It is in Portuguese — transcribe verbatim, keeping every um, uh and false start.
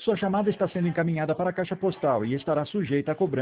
Sua chamada está sendo encaminhada para a caixa postal e estará sujeita a cobrança.